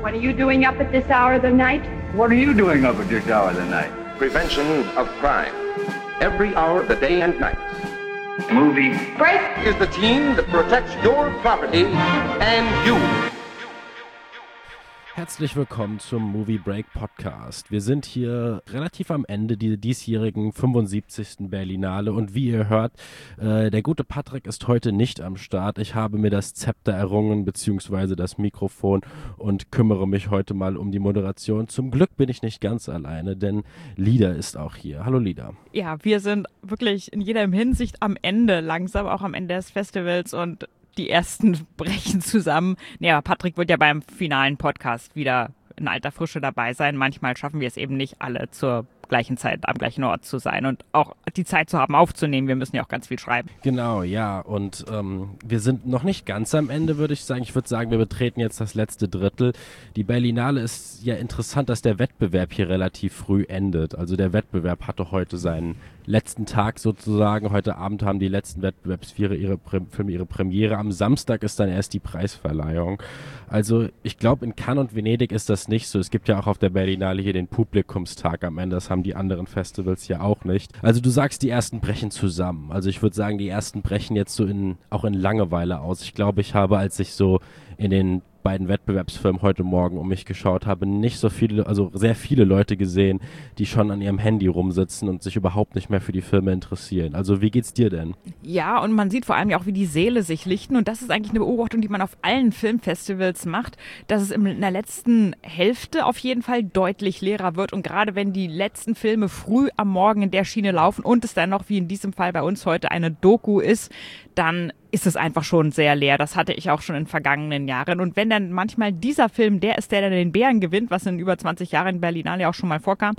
What are you doing up at this hour of the night? What are you doing up at this hour of the night? Prevention of crime. Every hour of the day and night. Movie Break! Is the team that protects your property and you. Herzlich willkommen zum Movie Break Podcast. Wir sind hier relativ am Ende dieser diesjährigen 75. Berlinale und wie ihr hört, der gute Patrick ist heute nicht am Start. Ich habe mir das Zepter errungen bzw. das Mikrofon und kümmere mich heute mal um die Moderation. Zum Glück bin ich nicht ganz alleine, denn Lida ist auch hier. Hallo Lida. Ja, wir sind wirklich in jeder Hinsicht am Ende, langsam auch am Ende des Festivals und die ersten brechen zusammen. Ja, Patrick wird ja beim finalen Podcast wieder in alter Frische dabei sein. Manchmal schaffen wir es eben nicht, alle zur gleichen Zeit am gleichen Ort zu sein und auch die Zeit zu haben, aufzunehmen. Wir müssen ja auch ganz viel schreiben. Genau, ja. Und wir sind noch nicht ganz am Ende, würde ich sagen. Ich würde sagen, wir betreten jetzt das letzte Drittel. Die Berlinale ist ja interessant, dass der Wettbewerb hier relativ früh endet. Also der Wettbewerb hatte heute seinen letzten Tag sozusagen. Heute Abend haben die letzten Wettbewerbsfilme ihre Premiere. Am Samstag ist dann erst die Preisverleihung. Also ich glaube, in Cannes und Venedig ist das nicht so. Es gibt ja auch auf der Berlinale hier den Publikumstag am Ende. Das haben die anderen Festivals ja auch nicht. Also du sagst, die ersten brechen zusammen. Also ich würde sagen, die ersten brechen jetzt so auch in Langeweile aus. Ich glaube, ich habe, als ich so in den beiden Wettbewerbsfilmen heute Morgen um mich geschaut habe, nicht so viele, also sehr viele Leute gesehen, die schon an ihrem Handy rumsitzen und sich überhaupt nicht mehr für die Filme interessieren. Also wie geht's dir denn? Ja, und man sieht vor allem ja auch, wie die Säle sich lichten und das ist eigentlich eine Beobachtung, die man auf allen Filmfestivals macht, dass es in der letzten Hälfte auf jeden Fall deutlich leerer wird und gerade wenn die letzten Filme früh am Morgen in der Schiene laufen und es dann noch, wie in diesem Fall bei uns heute, eine Doku ist, dann ist es einfach schon sehr leer. Das hatte ich auch schon in vergangenen Jahren. Und wenn dann manchmal dieser Film der ist, der dann den Bären gewinnt, was in über 20 Jahren in Berlinale auch schon mal vorkam,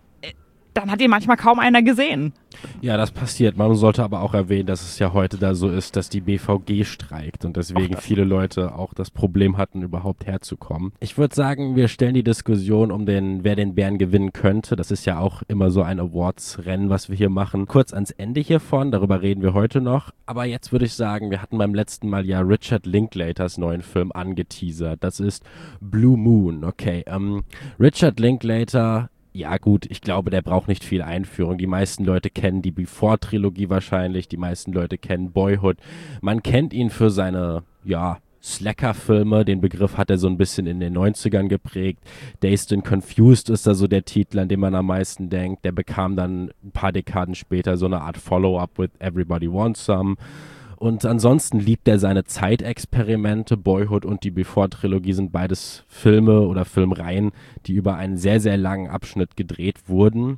dann hat ihn manchmal kaum einer gesehen. Ja, das passiert. Man sollte aber auch erwähnen, dass es ja heute da so ist, dass die BVG streikt und deswegen viele Leute auch das Problem hatten, überhaupt herzukommen. Ich würde sagen, wir stellen die Diskussion um wer den Bären gewinnen könnte. Das ist ja auch immer so ein Awards-Rennen, was wir hier machen. Kurz ans Ende hiervon, darüber reden wir heute noch. Aber jetzt würde ich sagen, wir hatten beim letzten Mal ja Richard Linklaters neuen Film angeteasert. Das ist Blue Moon. Okay, Richard Linklater. Ja gut, ich glaube, der braucht nicht viel Einführung. Die meisten Leute kennen die Before-Trilogie wahrscheinlich, die meisten Leute kennen Boyhood. Man kennt ihn für seine, Slacker-Filme. Den Begriff hat er so ein bisschen in den 90ern geprägt. Dazed and Confused ist da so der Titel, an den man am meisten denkt. Der bekam dann ein paar Dekaden später so eine Art Follow-up with Everybody Wants Some. Und ansonsten liebt er seine Zeitexperimente. Boyhood und die Before-Trilogie sind beides Filme oder Filmreihen, die über einen sehr, sehr langen Abschnitt gedreht wurden.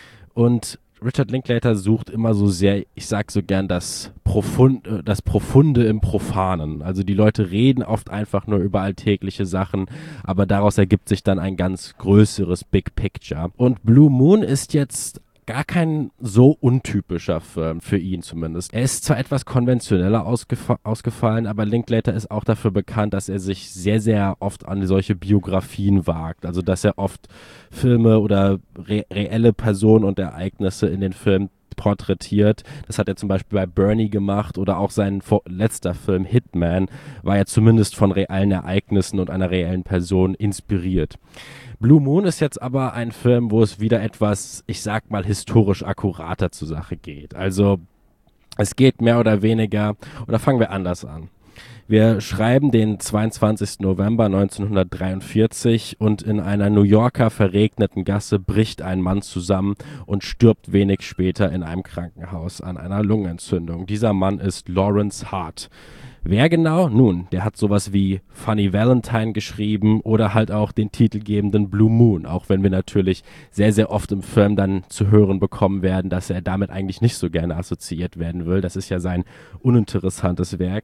Und Richard Linklater sucht immer so sehr, ich sag so gern, das Profunde im Profanen. Also die Leute reden oft einfach nur über alltägliche Sachen, aber daraus ergibt sich dann ein ganz größeres Big Picture. Und Blue Moon ist jetzt gar kein so untypischer Film, für ihn zumindest. Er ist zwar etwas konventioneller ausgefallen, aber Linklater ist auch dafür bekannt, dass er sich sehr, sehr oft an solche Biografien wagt. Also dass er oft Filme oder reelle Personen und Ereignisse in den Filmen porträtiert. Das hat er zum Beispiel bei Bernie gemacht oder auch sein letzter Film Hitman war ja zumindest von realen Ereignissen und einer reellen Person inspiriert. Blue Moon ist jetzt aber ein Film, wo es wieder etwas, ich sag mal, historisch akkurater zur Sache geht. Also es geht mehr oder weniger, oder fangen wir anders an. Wir schreiben den 22. November 1943 und in einer New Yorker verregneten Gasse bricht ein Mann zusammen und stirbt wenig später in einem Krankenhaus an einer Lungenentzündung. Dieser Mann ist Lawrence Hart. Wer genau? Nun, der hat sowas wie Funny Valentine geschrieben oder halt auch den titelgebenden Blue Moon, auch wenn wir natürlich sehr, sehr oft im Film dann zu hören bekommen werden, dass er damit eigentlich nicht so gerne assoziiert werden will. Das ist ja sein uninteressantestes Werk,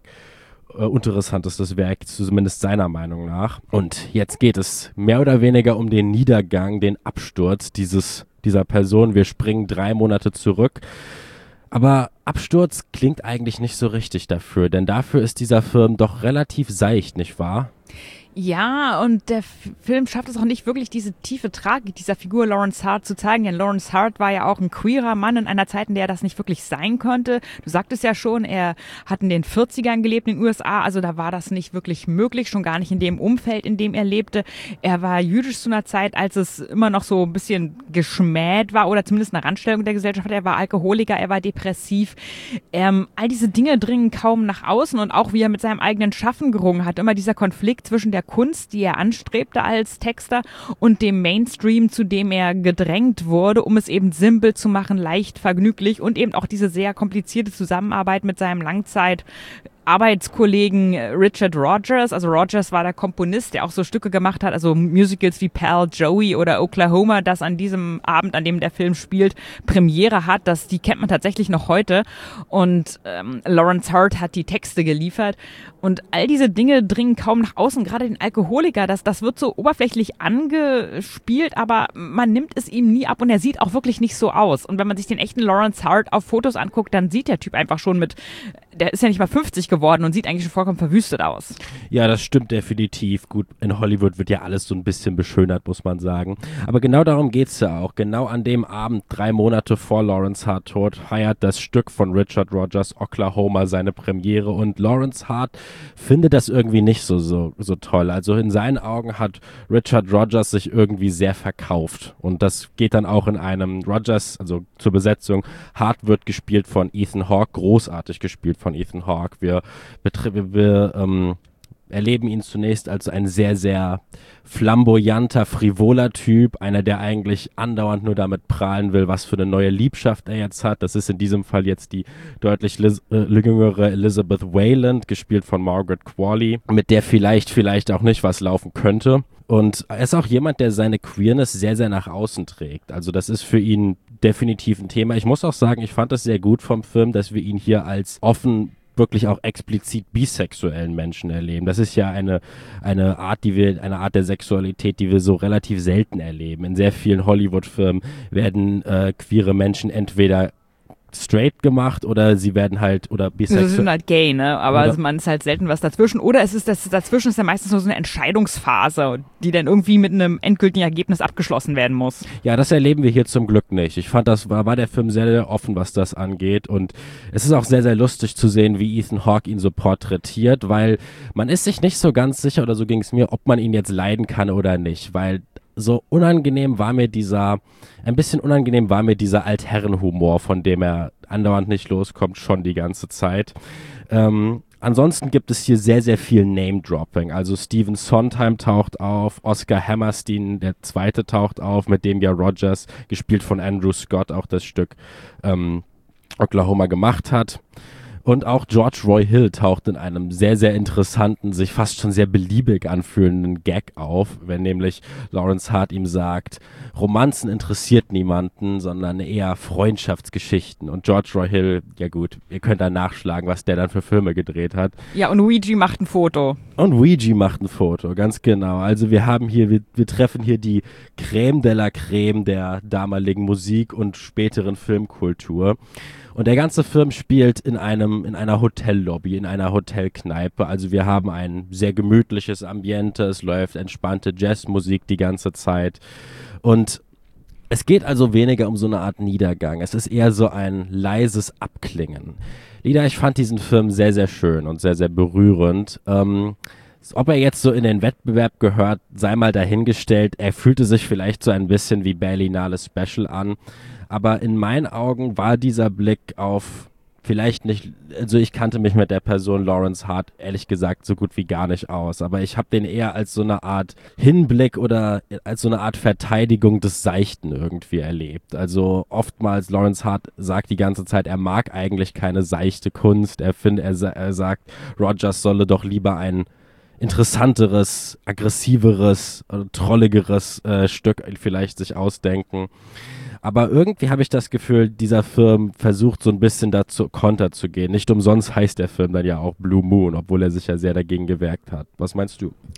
zumindest seiner Meinung nach. Und jetzt geht es mehr oder weniger um den Niedergang, den Absturz dieser Person. Wir springen 3 Monate zurück. Aber Absturz klingt eigentlich nicht so richtig dafür, denn dafür ist dieser Film doch relativ seicht, nicht wahr? Ja, und der Film schafft es auch nicht wirklich, diese tiefe Tragik dieser Figur Lawrence Hart zu zeigen. Denn Lawrence Hart war ja auch ein queerer Mann in einer Zeit, in der er das nicht wirklich sein konnte. Du sagtest ja schon, er hat in den 40ern gelebt in den USA, also da war das nicht wirklich möglich, schon gar nicht in dem Umfeld, in dem er lebte. Er war jüdisch zu einer Zeit, als es immer noch so ein bisschen geschmäht war oder zumindest eine Randstellung der Gesellschaft. Er war Alkoholiker, er war depressiv. All diese Dinge dringen kaum nach außen und auch wie er mit seinem eigenen Schaffen gerungen hat. Immer dieser Konflikt zwischen der Kunst, die er anstrebte als Texter und dem Mainstream, zu dem er gedrängt wurde, um es eben simpel zu machen, leicht, vergnüglich und eben auch diese sehr komplizierte Zusammenarbeit mit seinem Arbeitskollegen Richard Rodgers. Also Rodgers war der Komponist, der auch so Stücke gemacht hat, also Musicals wie Pal, Joey oder Oklahoma, das an diesem Abend, an dem der Film spielt, Premiere hat. Die kennt man tatsächlich noch heute. Und Lawrence Hart hat die Texte geliefert. Und all diese Dinge dringen kaum nach außen, gerade den Alkoholiker. Das wird so oberflächlich angespielt, aber man nimmt es ihm nie ab und er sieht auch wirklich nicht so aus. Und wenn man sich den echten Lawrence Hart auf Fotos anguckt, dann sieht der Typ einfach schon der ist ja nicht mal 50 geworden und sieht eigentlich schon vollkommen verwüstet aus. Ja, das stimmt definitiv. Gut, in Hollywood wird ja alles so ein bisschen beschönert, muss man sagen. Aber genau darum geht's ja auch. Genau an dem Abend, 3 Monate vor Lawrence Hart Tod, feiert das Stück von Richard Rodgers, Oklahoma, seine Premiere. Und Lawrence Hart findet das irgendwie nicht so toll. Also in seinen Augen hat Richard Rodgers sich irgendwie sehr verkauft. Und das geht dann auch in einem Rodgers, also zur Besetzung. Hart wird gespielt von Ethan Hawke, großartig gespielt von Ethan Hawke. Wir erleben ihn zunächst als ein sehr, sehr flamboyanter, frivoler Typ, einer, der eigentlich andauernd nur damit prahlen will, was für eine neue Liebschaft er jetzt hat. Das ist in diesem Fall jetzt die deutlich jüngere Elizabeth Wayland, gespielt von Margaret Qualley, mit der vielleicht auch nicht was laufen könnte. Und er ist auch jemand, der seine Queerness sehr, sehr nach außen trägt. Also das ist für ihn definitiv ein Thema. Ich muss auch sagen, ich fand es sehr gut vom Film, dass wir ihn hier als offen, wirklich auch explizit bisexuellen Menschen erleben. Das ist ja eine Art der Sexualität, die wir so relativ selten erleben. In sehr vielen Hollywood-Filmen werden queere Menschen entweder straight gemacht oder sie werden halt, oder bisexuell. Sie sind halt gay, ne? Aber man ist halt selten was dazwischen. Oder dazwischen ist ja meistens nur so eine Entscheidungsphase, die dann irgendwie mit einem endgültigen Ergebnis abgeschlossen werden muss. Ja, das erleben wir hier zum Glück nicht. Ich fand, das war der Film sehr, sehr offen, was das angeht. Und es ist auch sehr, sehr lustig zu sehen, wie Ethan Hawke ihn so porträtiert, weil man ist sich nicht so ganz sicher, oder so ging es mir, ob man ihn jetzt leiden kann oder nicht, weil ein bisschen unangenehm war mir dieser Altherrenhumor, von dem er andauernd nicht loskommt, schon die ganze Zeit. Ansonsten gibt es hier sehr, sehr viel Name-Dropping. Also Stephen Sondheim taucht auf, Oscar Hammerstein, der Zweite, taucht auf, mit dem ja Rodgers, gespielt von Andrew Scott, auch das Stück Oklahoma gemacht hat. Und auch George Roy Hill taucht in einem sehr, sehr interessanten, sich fast schon sehr beliebig anfühlenden Gag auf, wenn nämlich Lawrence Hart ihm sagt, Romanzen interessiert niemanden, sondern eher Freundschaftsgeschichten. Und George Roy Hill, ja gut, ihr könnt da nachschlagen, was der dann für Filme gedreht hat. Ja, und Ouija macht ein Foto. Ganz genau. Also wir treffen hier die Crème de la Crème der damaligen Musik- und späteren Filmkultur. Und der ganze Film spielt in einer Hotellobby, in einer Hotelkneipe. Also wir haben ein sehr gemütliches Ambiente, es läuft entspannte Jazzmusik die ganze Zeit. Und es geht also weniger um so eine Art Niedergang. Es ist eher so ein leises Abklingen. Lida, ich fand diesen Film sehr, sehr schön und sehr, sehr berührend. Ob er jetzt so in den Wettbewerb gehört, sei mal dahingestellt. Er fühlte sich vielleicht so ein bisschen wie Berlinale Special an. Aber in meinen Augen war dieser Blick auf vielleicht nicht, also ich kannte mich mit der Person Lawrence Hart ehrlich gesagt so gut wie gar nicht aus, aber ich habe den eher als so eine Art Hinblick oder als so eine Art Verteidigung des Seichten irgendwie erlebt. Also oftmals Lawrence Hart sagt die ganze Zeit, er mag eigentlich keine seichte Kunst, er sagt, Rodgers solle doch lieber ein interessanteres, aggressiveres, trolligeres Stück vielleicht sich ausdenken. Aber irgendwie habe ich das Gefühl, dieser Film versucht so ein bisschen dazu Konter zu gehen. Nicht umsonst heißt der Film dann ja auch Blue Moon, obwohl er sich ja sehr dagegen gewehrt hat. Was meinst du?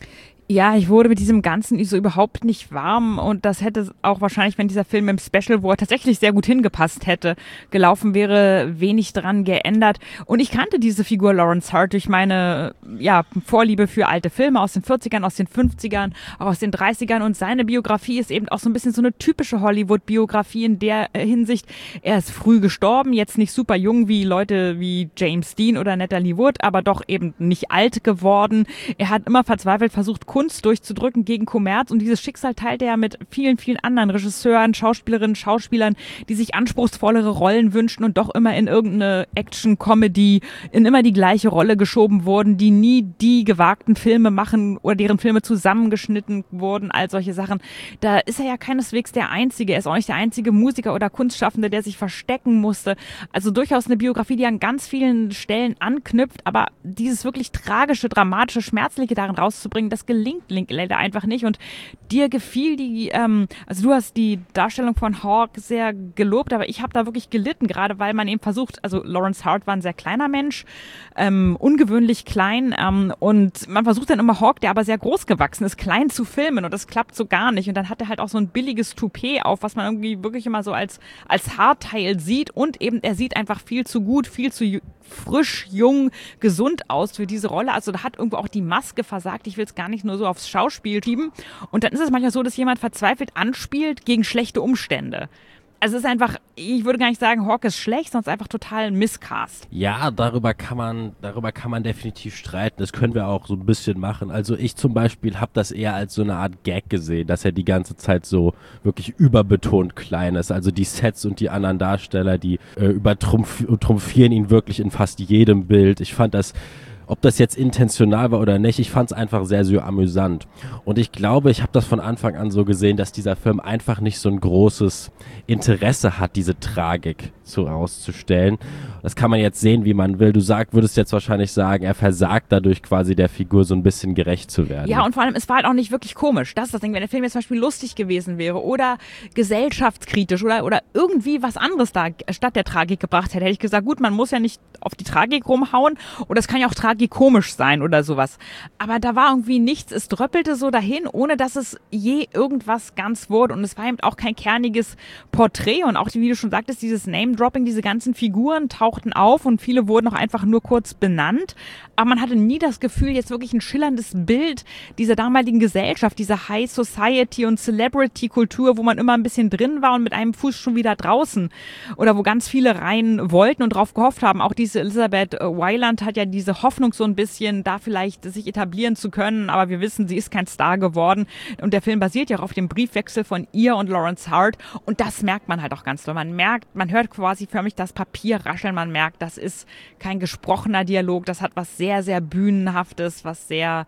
Ja, ich wurde mit diesem Ganzen so überhaupt nicht warm und das hätte auch wahrscheinlich, wenn dieser Film im Special, wo er tatsächlich sehr gut hingepasst hätte, gelaufen wäre, wenig dran geändert. Und ich kannte diese Figur Lawrence Hart durch meine Vorliebe für alte Filme aus den 40ern, aus den 50ern, auch aus den 30ern und seine Biografie ist eben auch so ein bisschen so eine typische Hollywood-Biografie in der Hinsicht, er ist früh gestorben, jetzt nicht super jung wie Leute wie James Dean oder Natalie Wood, aber doch eben nicht alt geworden. Er hat immer verzweifelt versucht, Kunst durchzudrücken gegen Kommerz und dieses Schicksal teilte er mit vielen, vielen anderen Regisseuren, Schauspielerinnen, Schauspielern, die sich anspruchsvollere Rollen wünschten und doch immer in irgendeine Action-Comedy, in immer die gleiche Rolle geschoben wurden, die nie die gewagten Filme machen oder deren Filme zusammengeschnitten wurden, all solche Sachen. Da ist er ja keineswegs der Einzige, er ist auch nicht der einzige Musiker oder Kunstschaffende, der sich verstecken musste. Also durchaus eine Biografie, die an ganz vielen Stellen anknüpft, aber dieses wirklich tragische, dramatische, schmerzliche darin rauszubringen, das gelingt Linklater einfach nicht und dir gefiel also du hast die Darstellung von Hawk sehr gelobt, aber ich habe da wirklich gelitten, gerade weil man eben versucht, also Lawrence Hart war ein sehr kleiner Mensch, ungewöhnlich klein und man versucht dann immer Hawk, der aber sehr groß gewachsen ist, klein zu filmen und das klappt so gar nicht und dann hat er halt auch so ein billiges Toupet auf, was man irgendwie wirklich immer so als Haarteil sieht und eben er sieht einfach viel zu gut, viel zu frisch, jung, gesund aus für diese Rolle. Also da hat irgendwo auch die Maske versagt. Ich will es gar nicht nur so aufs Schauspiel schieben. Und dann ist es manchmal so, dass jemand verzweifelt anspielt gegen schlechte Umstände. Also es ist einfach, ich würde gar nicht sagen, Hawk ist schlecht, sondern einfach total ein Misscast. Ja, darüber kann man definitiv streiten. Das können wir auch so ein bisschen machen. Also ich zum Beispiel habe das eher als so eine Art Gag gesehen, dass er die ganze Zeit so wirklich überbetont klein ist. Also die Sets und die anderen Darsteller, die übertrumpfieren ihn wirklich in fast jedem Bild. Ich fand das, ob das jetzt intentional war oder nicht, ich fand es einfach sehr, sehr amüsant. Und ich glaube, ich habe das von Anfang an so gesehen, dass dieser Film einfach nicht so ein großes Interesse hat, diese Tragik herauszustellen. Das kann man jetzt sehen, wie man will. Du würdest jetzt wahrscheinlich sagen, er versagt dadurch quasi der Figur so ein bisschen gerecht zu werden. Ja, und vor allem, es war halt auch nicht wirklich komisch. Das ist das Ding, wenn der Film jetzt zum Beispiel lustig gewesen wäre oder gesellschaftskritisch oder irgendwie was anderes da statt der Tragik gebracht hätte ich gesagt, gut, man muss ja nicht auf die Tragik rumhauen oder es kann ja auch tragikomisch sein oder sowas. Aber da war irgendwie nichts, es dröppelte so dahin, ohne dass es je irgendwas ganz wurde und es war eben auch kein kerniges Porträt und auch, wie du schon sagtest, dieses Name-Dropping, diese ganzen Figuren tauchten auf und viele wurden auch einfach nur kurz benannt, aber man hatte nie das Gefühl, jetzt wirklich ein schillerndes Bild dieser damaligen Gesellschaft, dieser High Society und Celebrity-Kultur, wo man immer ein bisschen drin war und mit einem Fuß schon wieder draußen oder wo ganz viele rein wollten und drauf gehofft haben. Auch diese Elizabeth Weiland hat ja diese Hoffnung so ein bisschen, da vielleicht sich etablieren zu können, aber wir wissen, sie ist kein Star geworden und der Film basiert ja auch auf dem Briefwechsel von ihr und Lawrence Hart und das merkt man halt auch ganz doll. Man hört quasi förmlich das Papier rascheln, man merkt, das ist kein gesprochener Dialog, das hat was sehr, sehr Bühnenhaftes, was sehr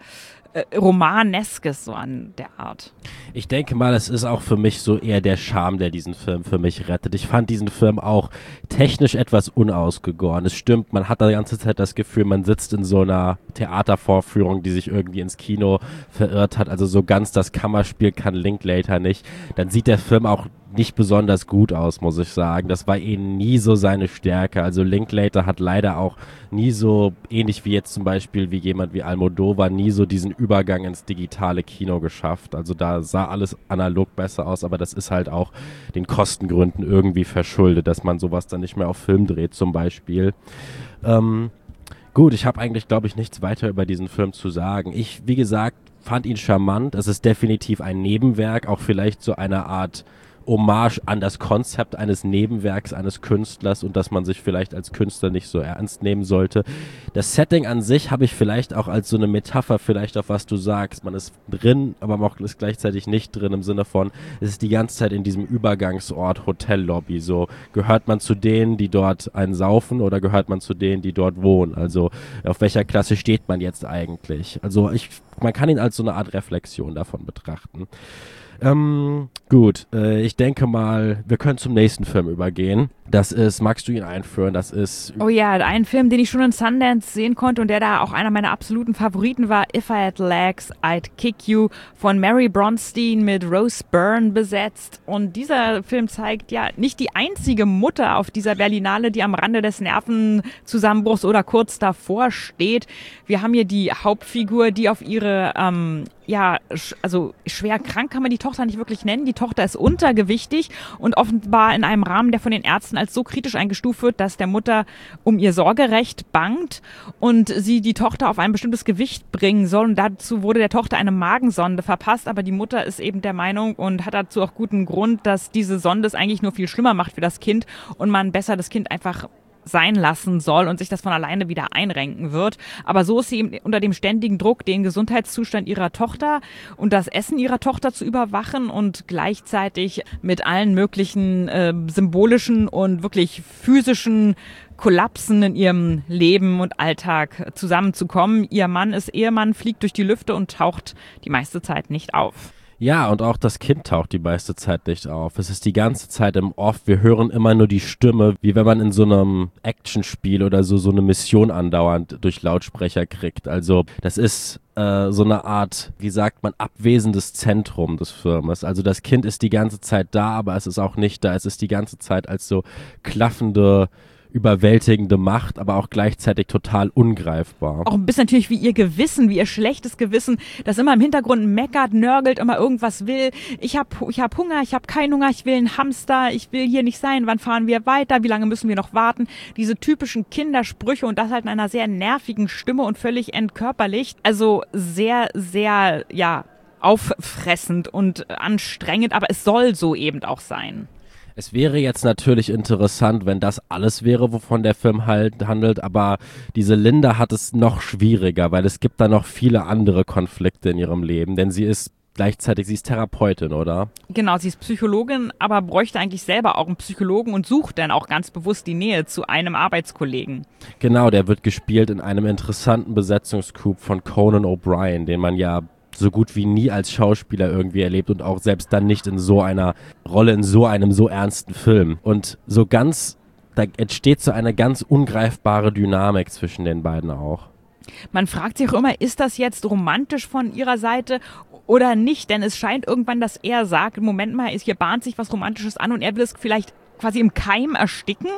Romaneskes so an der Art. Ich denke mal, es ist auch für mich so eher der Charme, der diesen Film für mich rettet. Ich fand diesen Film auch technisch etwas unausgegoren. Es stimmt, man hat die ganze Zeit das Gefühl, man sitzt in so einer Theatervorführung, die sich irgendwie ins Kino verirrt hat. Also so ganz das Kammerspiel kann Linklater nicht. Dann sieht der Film auch nicht besonders gut aus, muss ich sagen. Das war nie so seine Stärke. Also Linklater hat leider auch nie so, ähnlich wie jetzt zum Beispiel wie jemand wie Almodovar, nie so diesen Übergang ins digitale Kino geschafft. Also da sah alles analog besser aus, aber das ist halt auch den Kostengründen irgendwie verschuldet, dass man sowas dann nicht mehr auf Film dreht zum Beispiel. Gut, ich habe eigentlich, glaube ich, nichts weiter über diesen Film zu sagen. Ich, wie gesagt, fand ihn charmant. Es ist definitiv ein Nebenwerk, auch vielleicht so eine Art Hommage an das Konzept eines Nebenwerks eines Künstlers und dass man sich vielleicht als Künstler nicht so ernst nehmen sollte. Das Setting an sich habe ich vielleicht auch als so eine Metapher vielleicht auf was du sagst. Man ist drin, aber man ist gleichzeitig nicht drin im Sinne von, es ist die ganze Zeit in diesem Übergangsort Hotellobby. So, gehört man zu denen, die dort einen saufen oder gehört man zu denen, die dort wohnen? Also auf welcher Klasse steht man jetzt eigentlich? Also man kann ihn als so eine Art Reflexion davon betrachten. Gut, ich denke mal, wir können zum nächsten Film übergehen. Das ist, magst du ihn einführen? Das ist... Oh ja, ein Film, den ich schon in Sundance sehen konnte und der da auch einer meiner absoluten Favoriten war, If I Had Legs, I'd Kick You, von Mary Bronstein mit Rose Byrne besetzt. Und dieser Film zeigt ja nicht die einzige Mutter auf dieser Berlinale, die am Rande des Nervenzusammenbruchs oder kurz davor steht. Wir haben hier die Hauptfigur, die auf ihre also schwer krank kann man die Tochter nicht wirklich nennen. Die Tochter ist untergewichtig und offenbar in einem Rahmen, der von den Ärzten als so kritisch eingestuft wird, dass der Mutter um ihr Sorgerecht bangt und sie die Tochter auf ein bestimmtes Gewicht bringen soll. Und dazu wurde der Tochter eine Magensonde verpasst, aber die Mutter ist eben der Meinung und hat dazu auch guten Grund, dass diese Sonde es eigentlich nur viel schlimmer macht für das Kind und man besser das Kind einfach sein lassen soll und sich das von alleine wieder einrenken wird. Aber so ist sie eben unter dem ständigen Druck, den Gesundheitszustand ihrer Tochter und das Essen ihrer Tochter zu überwachen und gleichzeitig mit allen möglichen symbolischen und wirklich physischen Kollapsen in ihrem Leben und Alltag zusammenzukommen. Ihr Mann ist Ehemann, fliegt durch die Lüfte und taucht die meiste Zeit nicht auf. Ja, und auch das Kind taucht die meiste Zeit nicht auf. Es ist die ganze Zeit im Off. Wir hören immer nur die Stimme, wie wenn man in so einem Actionspiel oder so eine Mission andauernd durch Lautsprecher kriegt. Also das ist so eine Art, wie sagt man, abwesendes Zentrum des Filmes. Also das Kind ist die ganze Zeit da, aber es ist auch nicht da. Es ist die ganze Zeit als so klaffende, überwältigende Macht, aber auch gleichzeitig total ungreifbar. Auch ein bisschen natürlich wie ihr Gewissen, wie ihr schlechtes Gewissen, das immer im Hintergrund meckert, nörgelt, immer irgendwas will. Ich hab Hunger, ich habe keinen Hunger, ich will einen Hamster, ich will hier nicht sein, wann fahren wir weiter, wie lange müssen wir noch warten? Diese typischen Kindersprüche und das halt in einer sehr nervigen Stimme und völlig entkörperlicht. Also sehr, sehr, auffressend und anstrengend, aber es soll so eben auch sein. Es wäre jetzt natürlich interessant, wenn das alles wäre, wovon der Film halt handelt, aber diese Linda hat es noch schwieriger, weil es gibt da noch viele andere Konflikte in ihrem Leben, denn sie ist Therapeutin, oder? Genau, sie ist Psychologin, aber bräuchte eigentlich selber auch einen Psychologen und sucht dann auch ganz bewusst die Nähe zu einem Arbeitskollegen. Genau, der wird gespielt in einem interessanten Besetzungscoup von Conan O'Brien, den man ja so gut wie nie als Schauspieler irgendwie erlebt und auch selbst dann nicht in so einer Rolle, in so einem so ernsten Film. Und da entsteht so eine ganz ungreifbare Dynamik zwischen den beiden auch. Man fragt sich auch immer, ist das jetzt romantisch von ihrer Seite oder nicht? Denn es scheint irgendwann, dass er sagt, Moment mal, hier bahnt sich was Romantisches an und er will es vielleicht quasi im Keim ersticken.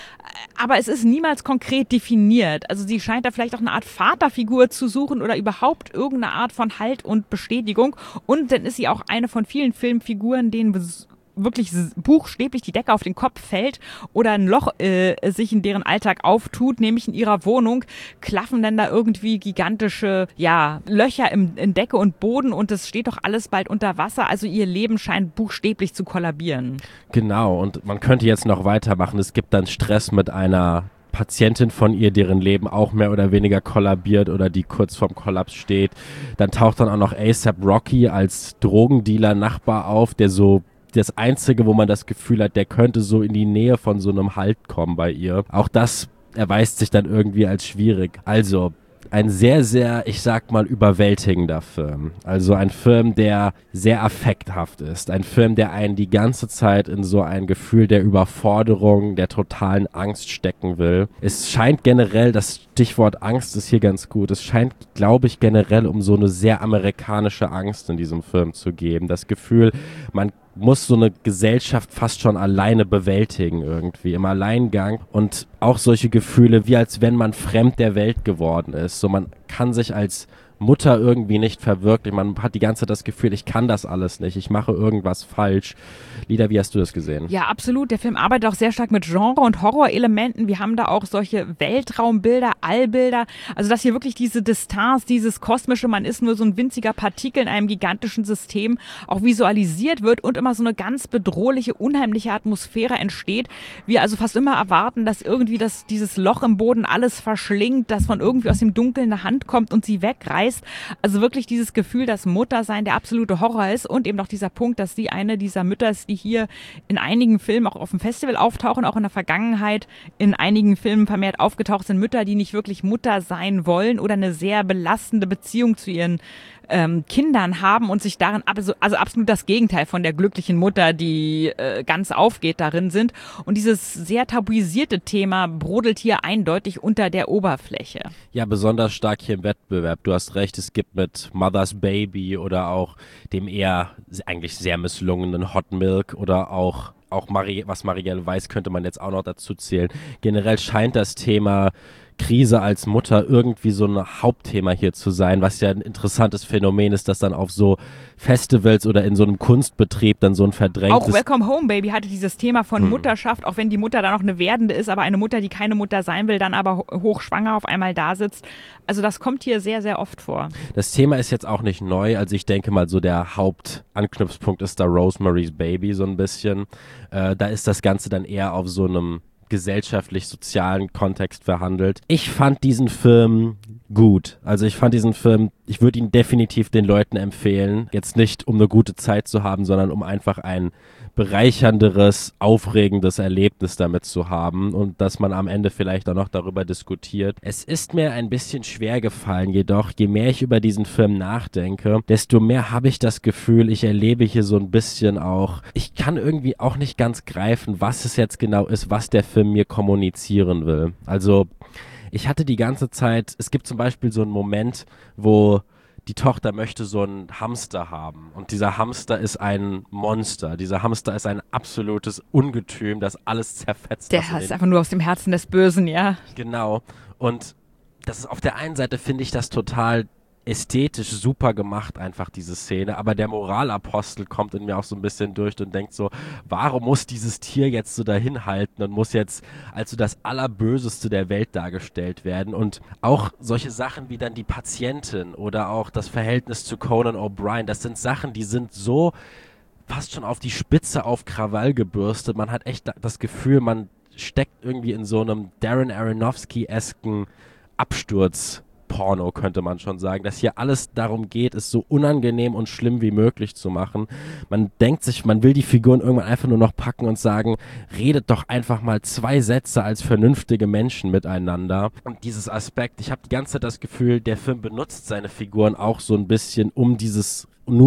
Aber es ist niemals konkret definiert. Also sie scheint da vielleicht auch eine Art Vaterfigur zu suchen oder überhaupt irgendeine Art von Halt und Bestätigung. Und dann ist sie auch eine von vielen Filmfiguren, denen wirklich buchstäblich die Decke auf den Kopf fällt oder ein Loch sich in deren Alltag auftut, nämlich in ihrer Wohnung, klaffen dann da irgendwie gigantische Löcher in Decke und Boden und es steht doch alles bald unter Wasser. Also ihr Leben scheint buchstäblich zu kollabieren. Genau, und man könnte jetzt noch weitermachen. Es gibt dann Stress mit einer Patientin von ihr, deren Leben auch mehr oder weniger kollabiert oder die kurz vorm Kollaps steht. Dann taucht dann auch noch A$AP Rocky als Drogendealer-Nachbar auf, der so das Einzige, wo man das Gefühl hat, der könnte so in die Nähe von so einem Halt kommen bei ihr. Auch das erweist sich dann irgendwie als schwierig. Also ein sehr, sehr, ich sag mal, überwältigender Film. Also ein Film, der sehr affekthaft ist. Ein Film, der einen die ganze Zeit in so ein Gefühl der Überforderung, der totalen Angst stecken will. Es scheint generell, das Stichwort Angst ist hier ganz gut, es scheint, glaube ich, generell um so eine sehr amerikanische Angst in diesem Film zu geben. Das Gefühl, man muss so eine Gesellschaft fast schon alleine bewältigen irgendwie, im Alleingang und auch solche Gefühle, wie als wenn man fremd der Welt geworden ist. So, man kann sich als Mutter irgendwie nicht verwirklichen. Man hat die ganze Zeit das Gefühl, ich kann das alles nicht, ich mache irgendwas falsch. Lida, wie hast du das gesehen? Ja, absolut. Der Film arbeitet auch sehr stark mit Genre- und Horrorelementen. Wir haben da auch solche Weltraumbilder, Allbilder. Also dass hier wirklich diese Distanz, dieses Kosmische, man ist nur so ein winziger Partikel in einem gigantischen System, auch visualisiert wird und immer so eine ganz bedrohliche, unheimliche Atmosphäre entsteht. Wir also fast immer erwarten, dass irgendwie dieses Loch im Boden alles verschlingt, dass von irgendwie aus dem Dunkeln eine Hand kommt und sie wegreißt. Also wirklich dieses Gefühl, dass Muttersein der absolute Horror ist und eben noch dieser Punkt, dass sie eine dieser Mütter ist, die hier in einigen Filmen auch auf dem Festival auftauchen, auch in der Vergangenheit in einigen Filmen vermehrt aufgetaucht sind, Mütter, die nicht wirklich Mutter sein wollen oder eine sehr belastende Beziehung zu ihren Kindern haben und sich darin, also absolut das Gegenteil von der glücklichen Mutter, die ganz aufgeht, darin sind. Und dieses sehr tabuisierte Thema brodelt hier eindeutig unter der Oberfläche. Ja, besonders stark hier im Wettbewerb. Du hast recht, es gibt mit Mother's Baby oder auch dem eher eigentlich sehr misslungenen Hot Milk oder auch was Marielle Weiß könnte man jetzt auch noch dazu zählen. Generell scheint das Thema Krise als Mutter irgendwie so ein Hauptthema hier zu sein, was ja ein interessantes Phänomen ist, dass dann auf so Festivals oder in so einem Kunstbetrieb dann so ein verdrängtes... Auch Welcome Home Baby hatte dieses Thema von Mutterschaft, auch wenn die Mutter dann noch eine werdende ist, aber eine Mutter, die keine Mutter sein will, dann aber hochschwanger auf einmal da sitzt. Also das kommt hier sehr, sehr oft vor. Das Thema ist jetzt auch nicht neu, also ich denke mal so der Hauptanknüpfungspunkt ist da Rosemary's Baby so ein bisschen. Da ist das Ganze dann eher auf so einem gesellschaftlich-sozialen Kontext verhandelt. Ich fand diesen Film gut. Also ich fand diesen Film, ich würde ihn definitiv den Leuten empfehlen. Jetzt nicht, um eine gute Zeit zu haben, sondern um einfach ein bereichernderes, aufregendes Erlebnis damit zu haben und dass man am Ende vielleicht auch noch darüber diskutiert. Es ist mir ein bisschen schwer gefallen, jedoch je mehr ich über diesen Film nachdenke, desto mehr habe ich das Gefühl, ich erlebe hier so ein bisschen auch, ich kann irgendwie auch nicht ganz greifen, was es jetzt genau ist, was der Film mir kommunizieren will. Also ich hatte die ganze Zeit, es gibt zum Beispiel so einen Moment, wo die Tochter möchte so einen Hamster haben und dieser Hamster ist ein Monster. Dieser Hamster ist ein absolutes Ungetüm, das alles zerfetzt. Der ist einfach nur aus dem Herzen des Bösen, ja. Genau. Und das ist auf der einen Seite finde ich das total ästhetisch super gemacht, einfach diese Szene, aber der Moralapostel kommt in mir auch so ein bisschen durch und denkt so, warum muss dieses Tier jetzt so dahin halten und muss jetzt als so das Allerböseste der Welt dargestellt werden und auch solche Sachen wie dann die Patientin oder auch das Verhältnis zu Conan O'Brien, das sind Sachen, die sind so fast schon auf die Spitze auf Krawall gebürstet, man hat echt das Gefühl, man steckt irgendwie in so einem Darren Aronofsky-esken Absturz Porno, könnte man schon sagen, dass hier alles darum geht, es so unangenehm und schlimm wie möglich zu machen. Man denkt sich, man will die Figuren irgendwann einfach nur noch packen und sagen, redet doch einfach mal 2 Sätze als vernünftige Menschen miteinander. Und dieses Aspekt, ich habe die ganze Zeit das Gefühl, der Film benutzt seine Figuren auch so ein bisschen, um dieses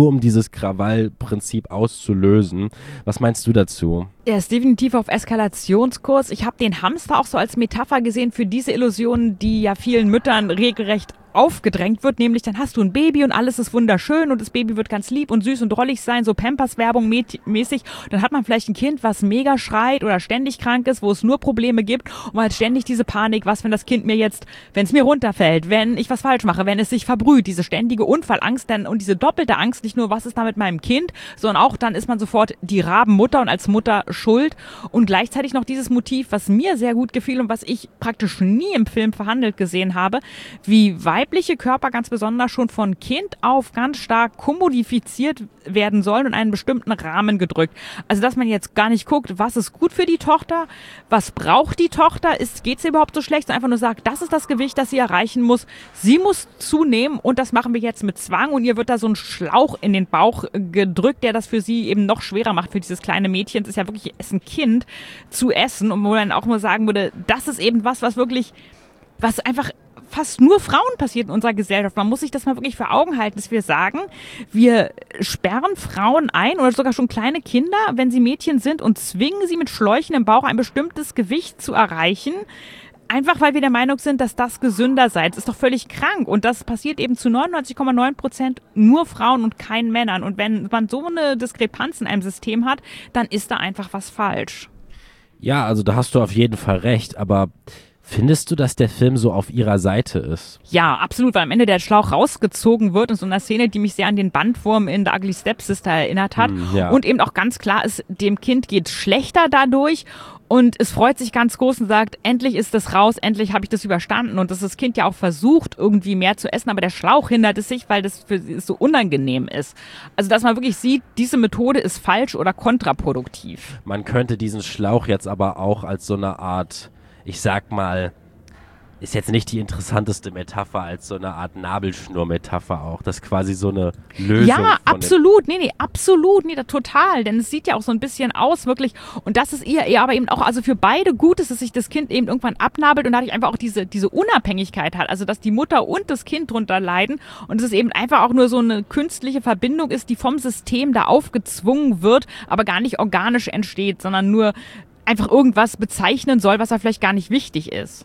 Krawallprinzip auszulösen. Was meinst du dazu? Er ist definitiv auf Eskalationskurs. Ich habe den Hamster auch so als Metapher gesehen für diese Illusion, die ja vielen Müttern regelrecht aufgedrängt wird, nämlich dann hast du ein Baby und alles ist wunderschön und das Baby wird ganz lieb und süß und drollig sein, so Pampers-Werbung mäßig. Dann hat man vielleicht ein Kind, was mega schreit oder ständig krank ist, wo es nur Probleme gibt und man hat ständig diese Panik, was, wenn das Kind mir jetzt, wenn es mir runterfällt, wenn ich was falsch mache, wenn es sich verbrüht, diese ständige Unfallangst dann und diese doppelte Angst, nicht nur, was ist da mit meinem Kind, sondern auch dann ist man sofort die Rabenmutter und als Mutter schuld und gleichzeitig noch dieses Motiv, was mir sehr gut gefiel und was ich praktisch nie im Film verhandelt gesehen habe, wie weibliche Körper ganz besonders schon von Kind auf ganz stark kommodifiziert werden sollen und einen bestimmten Rahmen gedrückt. Also dass man jetzt gar nicht guckt, was ist gut für die Tochter, was braucht die Tochter, geht es überhaupt so schlecht, sondern einfach nur sagt, das ist das Gewicht, das sie erreichen muss, sie muss zunehmen und das machen wir jetzt mit Zwang und ihr wird da so ein Schlauch in den Bauch gedrückt, der das für sie eben noch schwerer macht, für dieses kleine Mädchen. Es ist ja wirklich ein Kind zu essen und wo man auch mal sagen würde, das ist eben was wirklich, was einfach fast nur Frauen passiert in unserer Gesellschaft. Man muss sich das mal wirklich vor Augen halten, dass wir sagen, wir sperren Frauen ein oder sogar schon kleine Kinder, wenn sie Mädchen sind und zwingen sie mit Schläuchen im Bauch ein bestimmtes Gewicht zu erreichen, einfach weil wir der Meinung sind, dass das gesünder sei. Das ist doch völlig krank und das passiert eben zu 99,9% nur Frauen und keinen Männern. Und wenn man so eine Diskrepanz in einem System hat, dann ist da einfach was falsch. Ja, also da hast du auf jeden Fall recht, aber findest du, dass der Film so auf ihrer Seite ist? Ja, absolut, weil am Ende der Schlauch rausgezogen wird in so einer Szene, die mich sehr an den Bandwurm in The Ugly Stepsister erinnert hat. Ja. Und eben auch ganz klar ist, dem Kind geht schlechter dadurch und es freut sich ganz groß und sagt, endlich ist das raus, endlich habe ich das überstanden. Und dass das Kind ja auch versucht, irgendwie mehr zu essen, aber der Schlauch hindert es sich, weil das für sie so unangenehm ist. Also, dass man wirklich sieht, diese Methode ist falsch oder kontraproduktiv. Man könnte diesen Schlauch jetzt aber auch als so eine Art, ich sag mal, ist jetzt nicht die interessanteste Metapher als so eine Art Nabelschnur-Metapher auch. Das ist quasi so eine Lösung. Ja, absolut. Absolut. Total. Denn es sieht ja auch so ein bisschen aus, wirklich. Und das ist eher aber eben auch, also für beide gut ist, dass sich das Kind eben irgendwann abnabelt und dadurch einfach auch diese Unabhängigkeit hat. Also, dass die Mutter und das Kind drunter leiden und es eben einfach auch nur so eine künstliche Verbindung ist, die vom System da aufgezwungen wird, aber gar nicht organisch entsteht, sondern nur einfach irgendwas bezeichnen soll, was ja vielleicht gar nicht wichtig ist.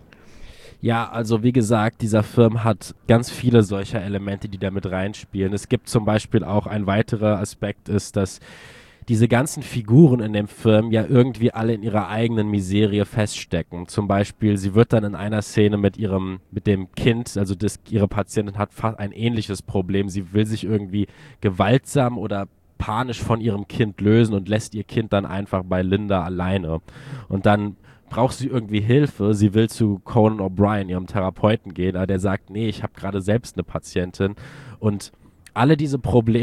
Ja, also wie gesagt, dieser Film hat ganz viele solcher Elemente, die da mit reinspielen. Es gibt zum Beispiel auch ein weiterer Aspekt ist, dass diese ganzen Figuren in dem Film ja irgendwie alle in ihrer eigenen Miserie feststecken. Zum Beispiel, sie wird dann in einer Szene mit dem Kind, also ihre Patientin hat fast ein ähnliches Problem. Sie will sich irgendwie gewaltsam oder panisch von ihrem Kind lösen und lässt ihr Kind dann einfach bei Linda alleine. Und dann braucht sie irgendwie Hilfe. Sie will zu Conan O'Brien, ihrem Therapeuten, gehen, aber der sagt, nee, ich habe gerade selbst eine Patientin. Und alle diese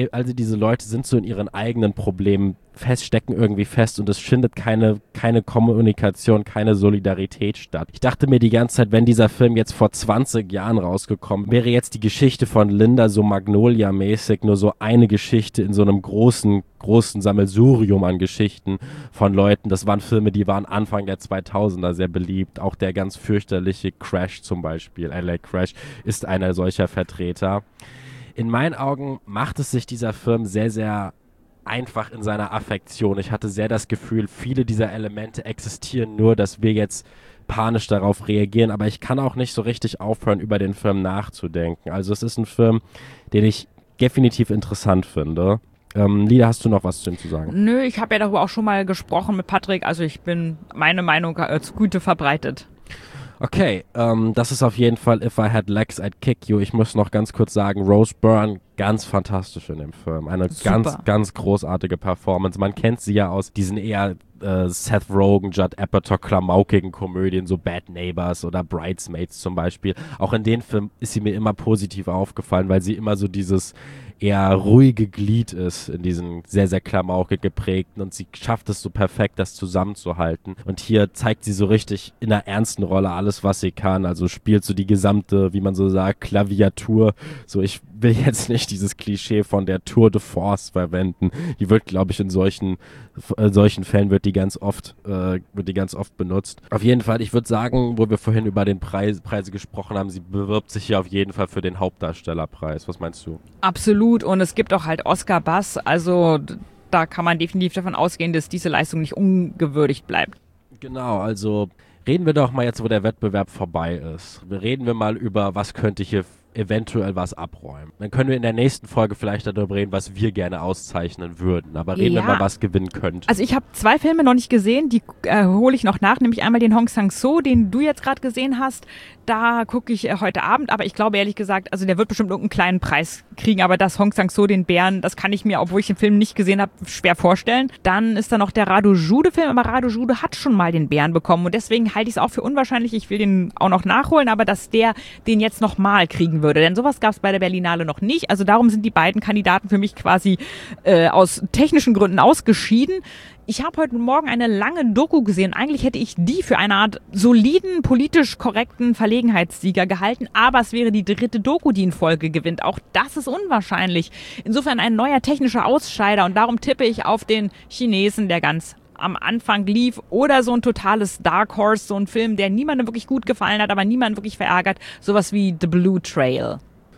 Leute sind so in ihren eigenen Problemen stecken irgendwie fest und es findet keine Kommunikation, keine Solidarität statt. Ich dachte mir die ganze Zeit, wenn dieser Film jetzt vor 20 Jahren rausgekommen wäre, jetzt die Geschichte von Linda so Magnolia-mäßig, nur so eine Geschichte in so einem großen Sammelsurium an Geschichten von Leuten. Das waren Filme, die waren Anfang der 2000er sehr beliebt. Auch der ganz fürchterliche Crash zum Beispiel, LA Crash, ist einer solcher Vertreter. In meinen Augen macht es sich dieser Film sehr, sehr einfach in seiner Affektion. Ich hatte sehr das Gefühl, viele dieser Elemente existieren nur, dass wir jetzt panisch darauf reagieren, aber ich kann auch nicht so richtig aufhören, über den Film nachzudenken. Also es ist ein Film, den ich definitiv interessant finde. Lida, hast du noch was zu ihm zu sagen? Nö, ich habe ja darüber auch schon mal gesprochen mit Patrick, also meine Meinung zu Güte verbreitet. Okay, das ist auf jeden Fall If I Had Legs, I'd Kick You. Ich muss noch ganz kurz sagen, Rose Byrne, ganz fantastisch in dem Film. Eine ganz großartige Performance. Man kennt sie ja aus diesen eher Seth Rogen, Judd Apatow klamaukigen Komödien, so Bad Neighbors oder Bridesmaids zum Beispiel. Auch in den Filmen ist sie mir immer positiv aufgefallen, weil sie immer so dieses eher ruhige Glied ist in diesen sehr, sehr klamaukig geprägten und sie schafft es so perfekt, das zusammenzuhalten. Und hier zeigt sie so richtig in einer ernsten Rolle alles, was sie kann. Also spielt so die gesamte, wie man so sagt, Klaviatur. So, ich will jetzt nicht dieses Klischee von der Tour de Force verwenden. Die wird, glaube ich, in solchen Fällen wird die ganz oft benutzt. Auf jeden Fall, ich würde sagen, wo wir vorhin über den Preise gesprochen haben, sie bewirbt sich hier auf jeden Fall für den Hauptdarstellerpreis. Was meinst du? Absolut. Und es gibt auch halt Oscar-Buzz. Also da kann man definitiv davon ausgehen, dass diese Leistung nicht ungewürdigt bleibt. Genau, also reden wir doch mal jetzt, wo der Wettbewerb vorbei ist. Reden wir mal über, was könnte hier eventuell was abräumen. Dann können wir in der nächsten Folge vielleicht darüber reden, was wir gerne auszeichnen würden. Aber reden wir mal, was gewinnen könnte. Also ich habe 2 Filme noch nicht gesehen, die hole ich noch nach, nämlich einmal den Hong Sang-soo, den du jetzt gerade gesehen hast. Da gucke ich heute Abend, aber ich glaube ehrlich gesagt, also der wird bestimmt irgendeinen kleinen Preis kriegen, aber das Hong Sang-soo, den Bären, das kann ich mir, obwohl ich den Film nicht gesehen habe, schwer vorstellen. Dann ist da noch der Radu Jude-Film, aber Radu Jude hat schon mal den Bären bekommen und deswegen halte ich es auch für unwahrscheinlich, ich will den auch noch nachholen, aber dass der den jetzt nochmal kriegen würde, denn sowas gab es bei der Berlinale noch nicht, also darum sind die beiden Kandidaten für mich quasi aus technischen Gründen ausgeschieden. Ich habe heute Morgen eine lange Doku gesehen. Eigentlich hätte ich die für eine Art soliden, politisch korrekten Verlegenheitssieger gehalten, aber es wäre die 3. Doku, die in Folge gewinnt. Auch das ist unwahrscheinlich. Insofern ein neuer technischer Ausscheider und darum tippe ich auf den Chinesen, der ganz am Anfang lief, oder so ein totales Dark Horse, so ein Film, der niemandem wirklich gut gefallen hat, aber niemanden wirklich verärgert. Sowas wie The Blue Trail.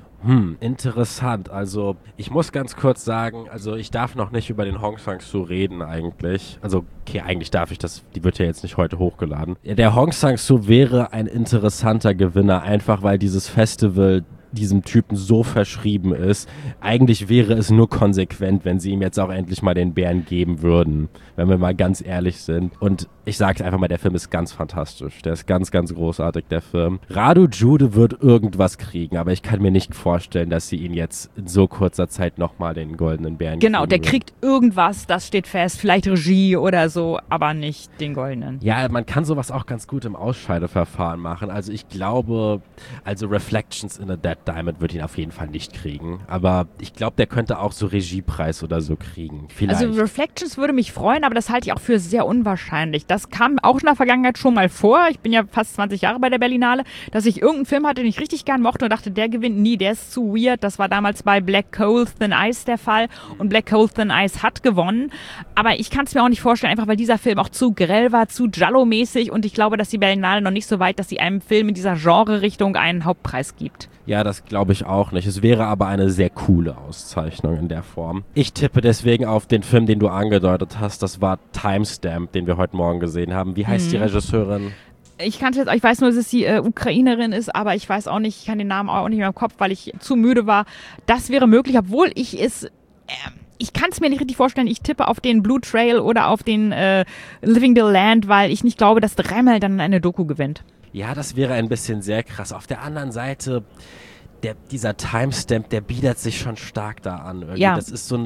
Interessant. Also ich muss ganz kurz sagen, also ich darf noch nicht über den Hong Sang-soo reden eigentlich. Also okay, eigentlich darf ich das, die wird ja jetzt nicht heute hochgeladen. Der Hong Sang-soo wäre ein interessanter Gewinner, einfach weil dieses Festival diesem Typen so verschrieben ist. Eigentlich wäre es nur konsequent, wenn sie ihm jetzt auch endlich mal den Bären geben würden, wenn wir mal ganz ehrlich sind. Und ich sage einfach mal, der Film ist ganz fantastisch. Der ist ganz, ganz großartig, der Film. Radu Jude wird irgendwas kriegen, aber ich kann mir nicht vorstellen, dass sie ihn jetzt in so kurzer Zeit nochmal den goldenen Bären Genau, kriegen der würden. kriegt irgendwas, das steht fest. Vielleicht Regie oder so, aber nicht den goldenen. Ja, man kann sowas auch ganz gut im Ausscheideverfahren machen. Also ich glaube, Reflections in a Dead Diamond wird ihn auf jeden Fall nicht kriegen. Aber ich glaube, der könnte auch so Regiepreis oder so kriegen. Vielleicht. Also Reflections würde mich freuen, aber das halte ich auch für sehr unwahrscheinlich. Das kam auch in der Vergangenheit schon mal vor. Ich bin ja fast 20 Jahre bei der Berlinale, dass ich irgendeinen Film hatte, den ich richtig gern mochte und dachte, der gewinnt nie, der ist zu weird. Das war damals bei Black Coal Thin Ice der Fall und Black Coal Thin Ice hat gewonnen. Aber ich kann es mir auch nicht vorstellen, einfach weil dieser Film auch zu grell war, zu Giallo-mäßig und ich glaube, dass die Berlinale noch nicht so weit, dass sie einem Film in dieser Genre-Richtung einen Hauptpreis gibt. Ja, das glaube ich auch nicht. Es wäre aber eine sehr coole Auszeichnung in der Form. Ich tippe deswegen auf den Film, den du angedeutet hast. Das war Timestamp, den wir heute Morgen gesehen haben. Wie heißt die Regisseurin? Ich weiß nur, dass es die Ukrainerin ist, aber ich weiß auch nicht, ich kann den Namen auch nicht mehr im Kopf, weil ich zu müde war. Das wäre möglich, obwohl ich ich kann es mir nicht richtig vorstellen. Ich tippe auf den Blue Trail oder auf den Living the Land, weil ich nicht glaube, dass dreimal dann eine Doku gewinnt. Ja, das wäre ein bisschen sehr krass. Auf der anderen Seite, dieser Timestamp, der bietet sich schon stark da an. Irgendwie. Ja.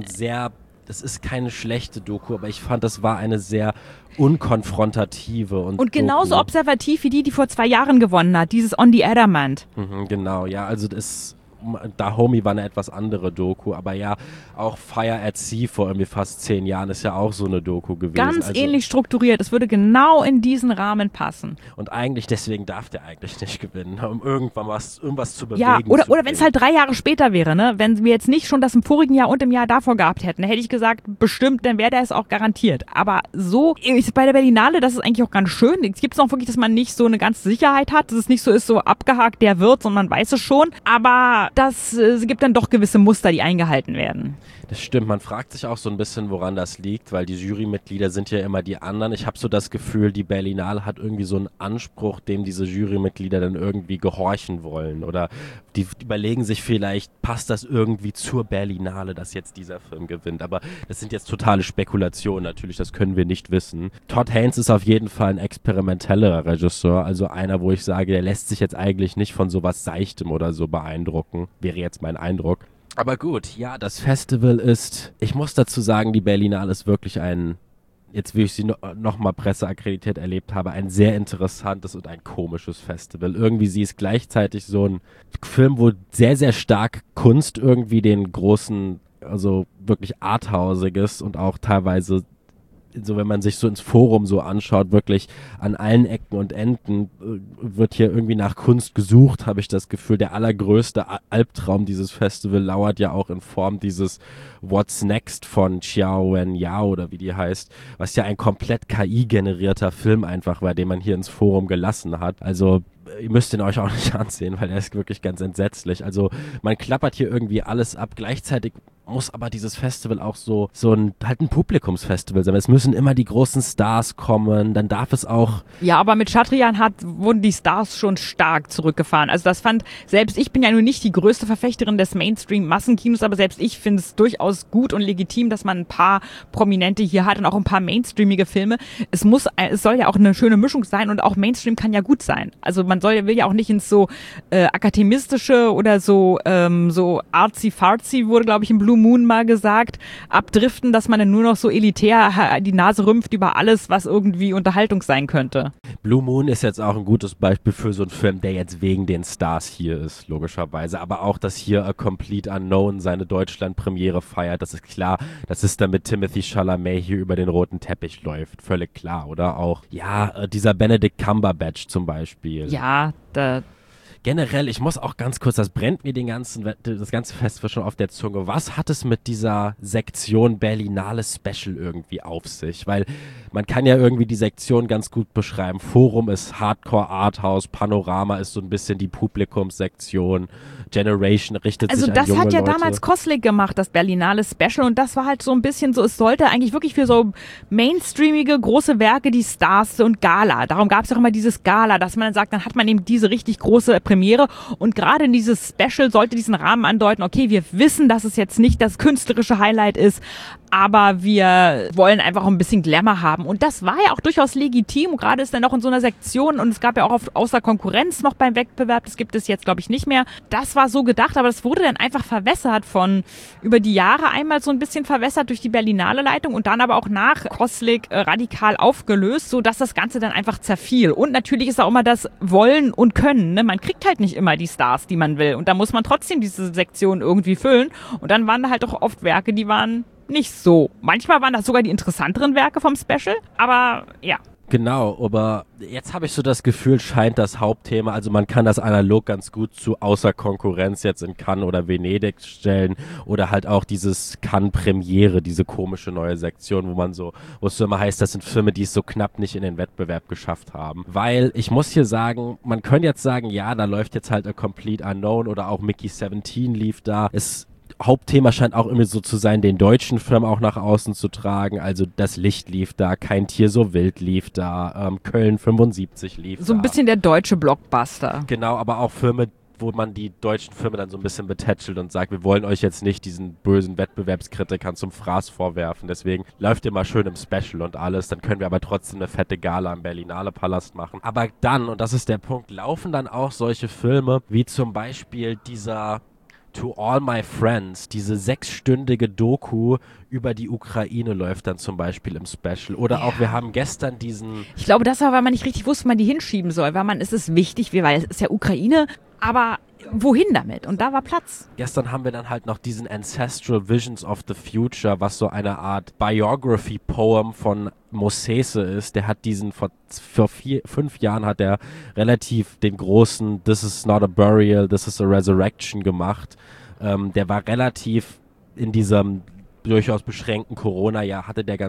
Das ist keine schlechte Doku, aber ich fand, das war eine sehr unkonfrontative und genauso Doku. observativ wie die vor 2 Jahren gewonnen hat, dieses On the Adamant. Genau, ja, also Dahomey war eine etwas andere Doku, aber ja, auch Fire at Sea vor irgendwie fast 10 Jahren ist ja auch so eine Doku gewesen. Ganz ähnlich strukturiert, es würde genau in diesen Rahmen passen. Und eigentlich, deswegen darf der eigentlich nicht gewinnen, um irgendwas zu bewegen. Ja, oder wenn es halt 3 Jahre später wäre, ne? Wenn wir jetzt nicht schon das im vorigen Jahr und im Jahr davor gehabt hätten, hätte ich gesagt, bestimmt, dann wäre der es auch garantiert. Aber so, bei der Berlinale, das ist eigentlich auch ganz schön. Es gibt es auch wirklich, dass man nicht so eine ganze Sicherheit hat, dass es nicht so ist, so abgehakt, der wird, sondern man weiß es schon. Aber es gibt dann doch gewisse Muster, die eingehalten werden. Das stimmt, man fragt sich auch so ein bisschen, woran das liegt, weil die Jurymitglieder sind ja immer die anderen. Ich habe so das Gefühl, die Berlinale hat irgendwie so einen Anspruch, dem diese Jurymitglieder dann irgendwie gehorchen wollen. Oder die überlegen sich vielleicht, passt das irgendwie zur Berlinale, dass jetzt dieser Film gewinnt. Aber das sind jetzt totale Spekulationen natürlich, das können wir nicht wissen. Todd Haynes ist auf jeden Fall ein experimentellerer Regisseur, also einer, wo ich sage, der lässt sich jetzt eigentlich nicht von sowas Seichtem oder so beeindrucken, wäre jetzt mein Eindruck. Aber gut, ja, das Festival ist, ich muss dazu sagen, die Berlinale ist wirklich jetzt wie ich sie nochmal presseakkreditiert erlebt habe, ein sehr interessantes und ein komisches Festival. Irgendwie sie ist gleichzeitig so ein Film, wo sehr, sehr stark Kunst irgendwie den großen, also wirklich arthausiges und auch teilweise so, wenn man sich so ins Forum so anschaut, wirklich an allen Ecken und Enden wird hier irgendwie nach Kunst gesucht, habe ich das Gefühl. Der allergrößte Albtraum dieses Festival lauert ja auch in Form dieses What's Next von Xiao Wen Yao oder wie die heißt, was ja ein komplett KI-generierter Film einfach war, den man hier ins Forum gelassen hat. Also ihr müsst ihn euch auch nicht ansehen, weil er ist wirklich ganz entsetzlich. Also man klappert hier irgendwie alles ab. Gleichzeitig muss aber dieses Festival auch so ein Publikumsfestival sein. Es müssen immer die großen Stars kommen, dann darf es auch... Ja, aber mit Chatrian wurden die Stars schon stark zurückgefahren. Also das selbst ich bin ja nun nicht die größte Verfechterin des Mainstream-Massenkinos, aber selbst ich finde es durchaus gut und legitim, dass man ein paar Prominente hier hat und auch ein paar mainstreamige Filme. Es soll ja auch eine schöne Mischung sein und auch Mainstream kann ja gut sein. Also man will ja auch nicht ins so akademistische oder so artsy-fartsy, wurde glaube ich im Blue Moon mal gesagt, abdriften, dass man dann nur noch so elitär die Nase rümpft über alles, was irgendwie Unterhaltung sein könnte. Blue Moon ist jetzt auch ein gutes Beispiel für so einen Film, der jetzt wegen den Stars hier ist, logischerweise. Aber auch, dass hier A Complete Unknown seine Deutschland-Premiere feiert, das ist klar. Das ist dann mit Timothy Chalamet hier über den roten Teppich läuft. Völlig klar, oder? Auch, ja, dieser Benedict Cumberbatch zum Beispiel. Ja, Generell, ich muss auch ganz kurz, das brennt mir das ganze Festival schon auf der Zunge. Was hat es mit dieser Sektion Berlinale Special irgendwie auf sich? Weil man kann ja irgendwie die Sektion ganz gut beschreiben. Forum ist Hardcore Arthouse, Panorama ist so ein bisschen die Publikumssektion, Generation richtet sich an junge Leute. Also das hat ja damals Koslik gemacht, das Berlinale Special, und das war halt so ein bisschen so, es sollte eigentlich wirklich für so mainstreamige große Werke die Stars und Gala. Darum gab es auch immer dieses Gala, dass man dann sagt, dann hat man eben diese richtig große Premiere, und gerade in dieses Special sollte diesen Rahmen andeuten, okay, wir wissen, dass es jetzt nicht das künstlerische Highlight ist, aber wir wollen einfach ein bisschen Glamour haben, und das war ja auch durchaus legitim, gerade ist dann noch in so einer Sektion, und es gab ja auch außer Konkurrenz noch beim Wettbewerb, das gibt es jetzt glaube ich nicht mehr, das war so gedacht, aber das wurde dann einfach verwässert über die Jahre einmal so ein bisschen verwässert durch die Berlinale Leitung und dann aber auch nach Koslik radikal aufgelöst, so dass das Ganze dann einfach zerfiel, und natürlich ist auch immer das Wollen und Können, ne? Man kriegt halt nicht immer die Stars, die man will, und da muss man trotzdem diese Sektion irgendwie füllen, und dann waren da halt auch oft Werke, die waren nicht so. Manchmal waren das sogar die interessanteren Werke vom Special, aber ja. Genau, aber jetzt habe ich so das Gefühl, scheint das Hauptthema, also man kann das analog ganz gut zu Außer Konkurrenz jetzt in Cannes oder Venedig stellen, oder halt auch dieses Cannes Premiere, diese komische neue Sektion, wo es so immer heißt, das sind Filme, die es so knapp nicht in den Wettbewerb geschafft haben. Weil ich muss hier sagen, man könnte jetzt sagen, ja, da läuft jetzt halt A Complete Unknown oder auch Mickey 17 lief da. Hauptthema scheint auch immer so zu sein, den deutschen Film auch nach außen zu tragen. Also Das Licht lief da, Kein Tier so wild lief da, Köln 75 lief da. So ein bisschen der deutsche Blockbuster. Genau, aber auch Filme, wo man die deutschen Filme dann so ein bisschen betätschelt und sagt, wir wollen euch jetzt nicht diesen bösen Wettbewerbskritikern zum Fraß vorwerfen, deswegen läuft ihr mal schön im Special und alles, dann können wir aber trotzdem eine fette Gala im Berlinale Palast machen. Aber dann, und das ist der Punkt, laufen dann auch solche Filme wie zum Beispiel dieser To All My Friends, diese 6-stündige Doku über die Ukraine läuft dann zum Beispiel im Special. Oder auch, wir haben gestern diesen... Ich glaube, das war, weil man nicht richtig wusste, wo man die hinschieben soll. Weil es ist wichtig, weil es ist ja Ukraine, aber wohin damit? Und da war Platz. Gestern haben wir dann halt noch diesen Ancestral Visions of the Future, was so eine Art Biography-Poem von Mosese ist. Der hat diesen, vor 5 Jahren hat er relativ den großen This is not a burial, this is a resurrection gemacht. Der war relativ in diesem durchaus beschränkten Corona-Jahr, hatte der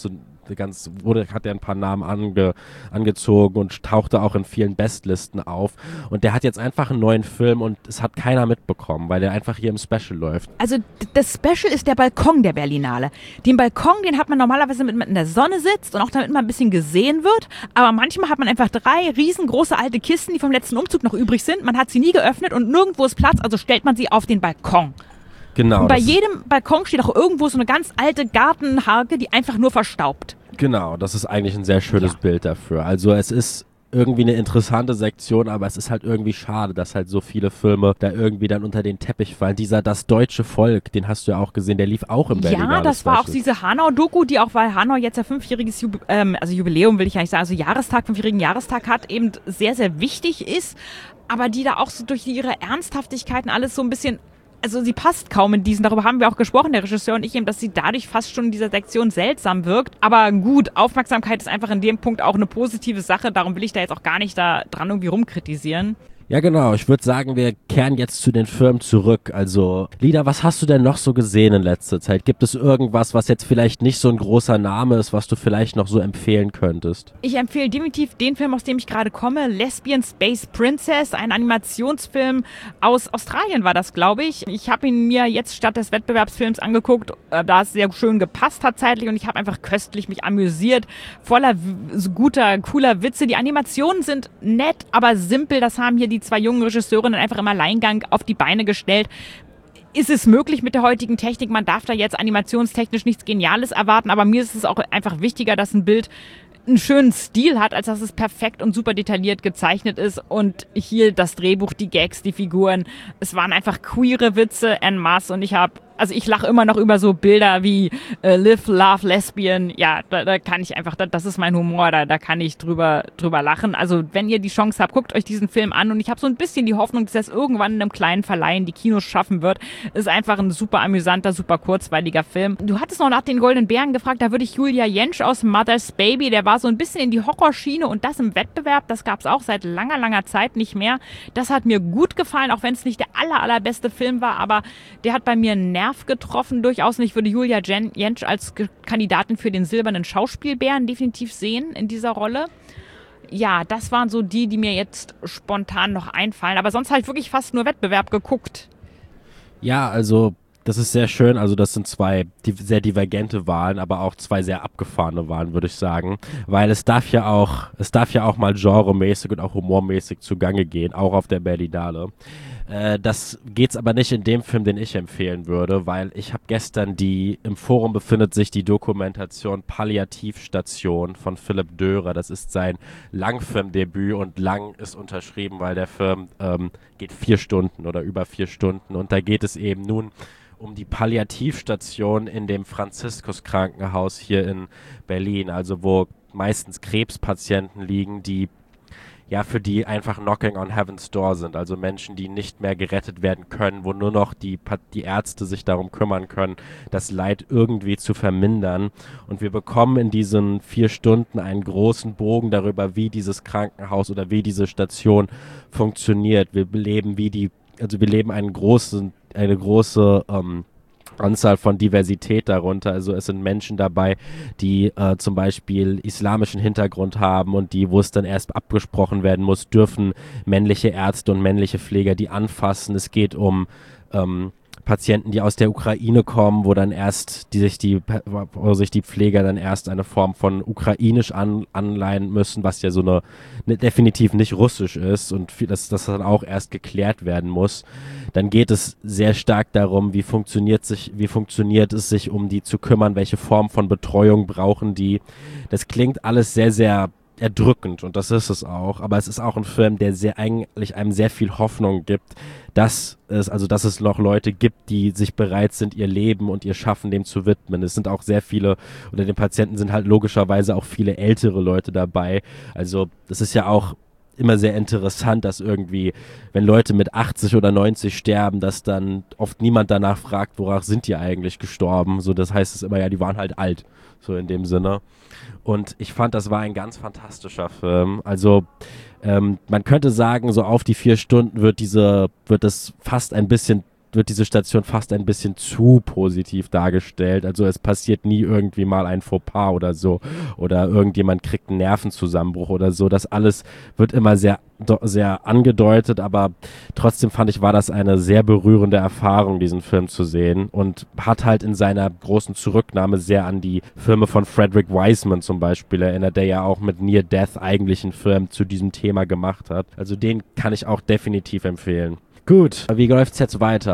hat er ein paar Namen angezogen und tauchte auch in vielen Bestlisten auf. Und der hat jetzt einfach einen neuen Film und es hat keiner mitbekommen, weil der einfach hier im Special läuft. Also das Special ist der Balkon der Berlinale. Den Balkon, den hat man normalerweise, damit man in der Sonne sitzt und auch damit man ein bisschen gesehen wird. Aber manchmal hat man einfach 3 riesengroße alte Kisten, die vom letzten Umzug noch übrig sind. Man hat sie nie geöffnet und nirgendwo ist Platz, also stellt man sie auf den Balkon. Genau. Und bei jedem Balkon steht auch irgendwo so eine ganz alte Gartenharke, die einfach nur verstaubt. Genau, das ist eigentlich ein sehr schönes Bild dafür. Also es ist irgendwie eine interessante Sektion, aber es ist halt irgendwie schade, dass halt so viele Filme da irgendwie dann unter den Teppich fallen. Das deutsche Volk, den hast du ja auch gesehen, der lief auch im Berlinale. Ja, das war auch diese Hanau-Doku, die auch, weil Hanau jetzt ja 5-jähriges Jubiläum, will ich eigentlich sagen, also 5-jährigen Jahrestag hat, eben sehr, sehr wichtig ist, aber die da auch so durch ihre Ernsthaftigkeiten alles so ein bisschen... Also sie passt kaum in diesen, darüber haben wir auch gesprochen, der Regisseur und ich eben, dass sie dadurch fast schon in dieser Sektion seltsam wirkt. Aber gut, Aufmerksamkeit ist einfach in dem Punkt auch eine positive Sache, darum will ich da jetzt auch gar nicht da dran irgendwie rumkritisieren. Ja, genau. Ich würde sagen, wir kehren jetzt zu den Filmen zurück. Also, Lida, was hast du denn noch so gesehen in letzter Zeit? Gibt es irgendwas, was jetzt vielleicht nicht so ein großer Name ist, was du vielleicht noch so empfehlen könntest? Ich empfehle definitiv den Film, aus dem ich gerade komme, Lesbian Space Princess, ein Animationsfilm aus Australien war das, glaube ich. Ich habe ihn mir jetzt statt des Wettbewerbsfilms angeguckt, da es sehr schön gepasst hat zeitlich und ich habe einfach köstlich mich amüsiert, voller guter, cooler Witze. Die Animationen sind nett, aber simpel. Das haben hier die 2 jungen Regisseurinnen einfach im Alleingang auf die Beine gestellt. Ist es möglich mit der heutigen Technik? Man darf da jetzt animationstechnisch nichts Geniales erwarten, aber mir ist es auch einfach wichtiger, dass ein Bild einen schönen Stil hat, als dass es perfekt und super detailliert gezeichnet ist. Und hier das Drehbuch, die Gags, die Figuren, es waren einfach queere Witze en masse und ich lache immer noch über so Bilder wie Live, Love, Lesbian. Ja, da kann ich einfach, das ist mein Humor, da kann ich drüber lachen. Also wenn ihr die Chance habt, guckt euch diesen Film an und ich habe so ein bisschen die Hoffnung, dass das irgendwann in einem kleinen Verleih in die Kinos schaffen wird. Ist einfach ein super amüsanter, super kurzweiliger Film. Du hattest noch nach den Goldenen Bären gefragt, da würde ich Julia Jentsch aus Mother's Baby, der war so ein bisschen in die Horrorschiene und das im Wettbewerb, das gab es auch seit langer, langer Zeit nicht mehr. Das hat mir gut gefallen, auch wenn es nicht der allerbeste Film war, aber der hat bei mir einen Nerv getroffen durchaus und ich würde Julia Jentsch als Kandidatin für den silbernen Schauspielbären definitiv sehen in dieser Rolle. Ja, das waren so die mir jetzt spontan noch einfallen, aber sonst habe ich wirklich fast nur Wettbewerb geguckt. Ja, also das ist sehr schön, also das sind 2 sehr divergente Wahlen, aber auch 2 sehr abgefahrene Wahlen, würde ich sagen, weil es darf ja auch mal genremäßig und auch humormäßig zugange gehen, auch auf der Berlinale. Das geht's aber nicht in dem Film, den ich empfehlen würde, weil ich habe gestern im Forum befindet sich die Dokumentation Palliativstation von Philipp Dörer. Das ist sein Langfilmdebüt und lang ist unterschrieben, weil der Film geht 4 Stunden oder über 4 Stunden und da geht es eben nun um die Palliativstation in dem Franziskus-Krankenhaus hier in Berlin, also wo meistens Krebspatienten liegen, für die einfach Knocking on Heaven's Door sind, also Menschen, die nicht mehr gerettet werden können, wo nur noch die Ärzte sich darum kümmern können, das Leid irgendwie zu vermindern. Und wir bekommen in diesen 4 Stunden einen großen Bogen darüber, wie dieses Krankenhaus oder wie diese Station funktioniert. Wir leben eine große Anzahl von Diversität darunter. Also es sind Menschen dabei, die zum Beispiel islamischen Hintergrund haben und wo es dann erst abgesprochen werden muss, dürfen männliche Ärzte und männliche Pfleger die anfassen. Es geht um Patienten, die aus der Ukraine kommen, wo dann erst sich die Pfleger dann erst eine Form von Ukrainisch anleihen müssen, was ja so eine definitiv nicht Russisch ist und das dann auch erst geklärt werden muss. Dann geht es sehr stark darum, wie funktioniert es sich, um die zu kümmern, welche Form von Betreuung brauchen die. Das klingt alles sehr, sehr erdrückend und das ist es auch, aber es ist auch ein Film, der eigentlich einem sehr viel Hoffnung gibt, dass es noch Leute gibt, die sich bereit sind, ihr Leben und ihr Schaffen dem zu widmen. Es sind auch sehr viele, unter den Patienten sind halt logischerweise auch viele ältere Leute dabei. Also das ist ja auch immer sehr interessant, dass irgendwie, wenn Leute mit 80 oder 90 sterben, dass dann oft niemand danach fragt, worauf sind die eigentlich gestorben. So, das heißt es immer, ja, die waren halt alt, so in dem Sinne. Und ich fand, das war ein ganz fantastischer Film. Also man könnte sagen, so auf die 4 Stunden wird diese Station fast ein bisschen zu positiv dargestellt. Also es passiert nie irgendwie mal ein Fauxpas oder so. Oder irgendjemand kriegt einen Nervenzusammenbruch oder so. Das alles wird immer sehr, sehr angedeutet, aber trotzdem fand ich, war das eine sehr berührende Erfahrung, diesen Film zu sehen und hat halt in seiner großen Zurücknahme sehr an die Filme von Frederick Wiseman zum Beispiel erinnert, der ja auch mit Near Death eigentlich einen Film zu diesem Thema gemacht hat. Also den kann ich auch definitiv empfehlen. Gut, wie läuft's jetzt weiter?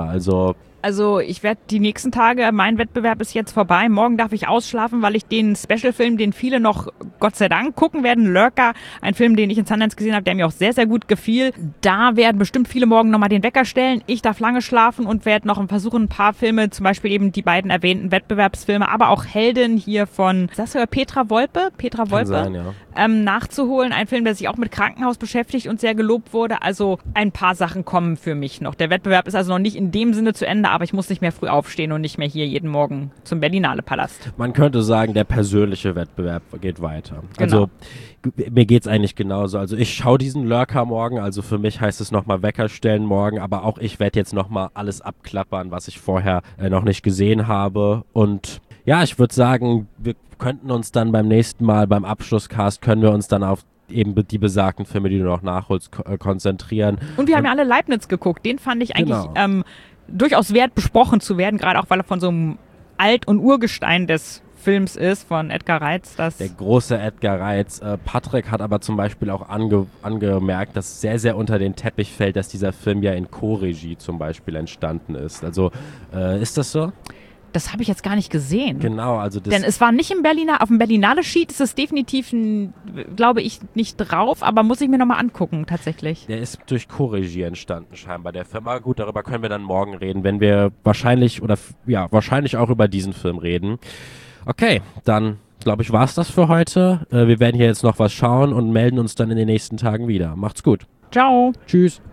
Also ich werde die nächsten Tage, mein Wettbewerb ist jetzt vorbei. Morgen darf ich ausschlafen, weil ich den Special-Film, den viele noch, Gott sei Dank, gucken werden, Lurker, ein Film, den ich in Sundance gesehen habe, der mir auch sehr, sehr gut gefiel. Da werden bestimmt viele morgen nochmal den Wecker stellen. Ich darf lange schlafen und werde noch versuchen, ein paar Filme, zum Beispiel eben die beiden erwähnten Wettbewerbsfilme, aber auch Helden hier von, ist das sogar Petra Wolpe, sein, ja. Nachzuholen. Ein Film, der sich auch mit Krankenhaus beschäftigt und sehr gelobt wurde. Also ein paar Sachen kommen für mich noch. Der Wettbewerb ist also noch nicht in dem Sinne zu Ende, aber ich muss nicht mehr früh aufstehen und nicht mehr hier jeden Morgen zum Berlinale Palast. Man könnte sagen, der persönliche Wettbewerb geht weiter. Genau. Also mir geht's eigentlich genauso. Also ich schaue diesen Lurker morgen, also für mich heißt es nochmal Wecker stellen morgen, aber auch ich werde jetzt nochmal alles abklappern, was ich vorher noch nicht gesehen habe. Und ja, ich würde sagen, wir könnten uns dann beim nächsten Mal, beim Abschlusscast, können wir uns dann auf eben die besagten Filme, die du noch nachholst, konzentrieren. Und wir haben ja alle Leibniz geguckt. Den fand ich eigentlich durchaus wert, besprochen zu werden, gerade auch, weil er von so einem Alt- und Urgestein des Films ist, von Edgar Reitz. Der große Edgar Reitz. Patrick hat aber zum Beispiel auch angemerkt, dass sehr, sehr unter den Teppich fällt, dass dieser Film ja in Co-Regie zum Beispiel entstanden ist. Also ist das so? Das habe ich jetzt gar nicht gesehen. Genau, also das. Denn es war nicht auf dem Berlinale Sheet ist es definitiv, glaube ich, nicht drauf, aber muss ich mir nochmal angucken, tatsächlich. Der ist durch Co-Regie entstanden, scheinbar, der Film. Aber gut, darüber können wir dann morgen reden, wenn wir wahrscheinlich auch über diesen Film reden. Okay, dann, glaube ich, war es das für heute. Wir werden hier jetzt noch was schauen und melden uns dann in den nächsten Tagen wieder. Macht's gut. Ciao. Tschüss.